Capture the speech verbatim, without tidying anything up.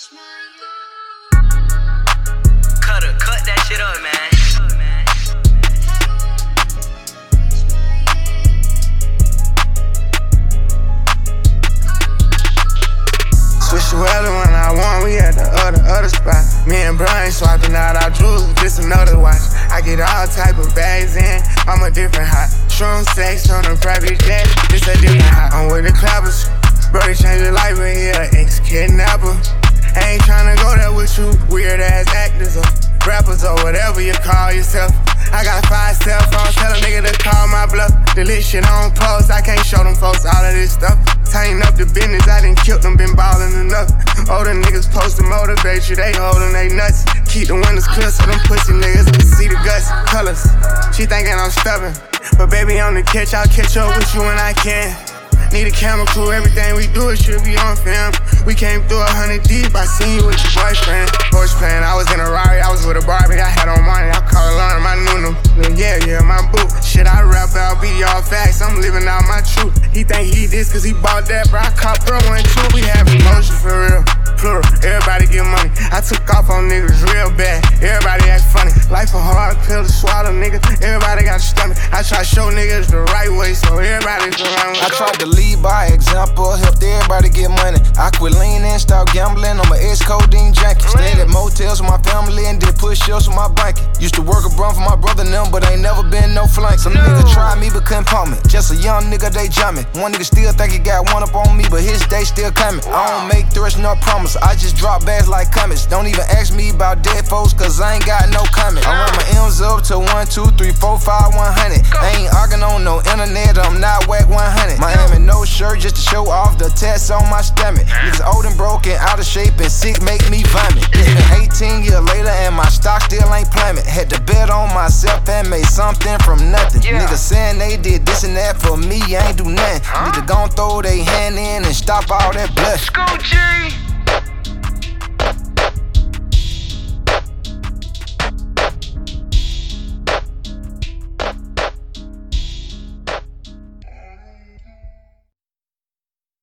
Cutter, cut that shit up, man. Switch the weather when I want, we at the other, other spot. Me and Brian swapping out our jewels, just another watch. I get all type of bags in, I'm a different hot. Shroom sex on a private jet, it's a different hot. I'm with the clappers, bro, they changed your life, but he an ex-kidnapper. I ain't tryna go there with you, weird ass actors or rappers or whatever you call yourself. I got five cell phones, tell a nigga to call my bluff. Delete shit on post, I can't show them folks all of this stuff. Tighten up the business, I done killed them, been ballin' enough. Older niggas supposed to motivate you, they holdin' they nuts. Keep the windows clear so them pussy niggas can see the guts. Colors, she thinkin' I'm stubborn, but baby on the catch, I'll catch up with you when I can. Need a camera crew, everything we do, it should be on film. We came through a hundred deep, I seen you with your boyfriend. Horse playing, I was in a Rari, I was with a Barbie, I had on money, I called alarm, my Nunu. Yeah, yeah, my boo. Shit, I rap out, be all facts, I'm living out my truth. He think he this cause he bought that, bro, I caught bro one too. We have emotion for real, plural, everybody get money. I took off on niggas real bad, everybody act funny. Life a hard pill to swallow, nigga, everybody got a stomach. I try to show niggas the right way, so everybody's around. I tried to lead by example, helped everybody get money. I quit leaning, stopped gambling on my ex-codeine junkie. Stayed at motels with my family and did push-ups with my blanket. Used to work a brum for my brother and them, but ain't never been no flank. Some niggas tried me but couldn't pump me. Just a young nigga, they jump me. One nigga still think he got one up on me, but his day still coming. I don't make threats nor promise, I just drop bags like comets. Don't even ask me about dead folks, cause I ain't got no comment. I run my M's up to one, two, three, four, five, one hundred. I ain't arguing on no internet, I'm not whack one hundred. Miami no shirt just to show off the tats on my stomach. Niggas old and broken, out of shape and sick, make me vomit. It's been eighteen years later and my stock still ain't plummet. Had to bet on myself and made something from nothing. Yeah. Niggas saying they did this and that for me, I ain't do nothing. Huh? Need to gon' throw they hand in and stop all that blood. Scoochie!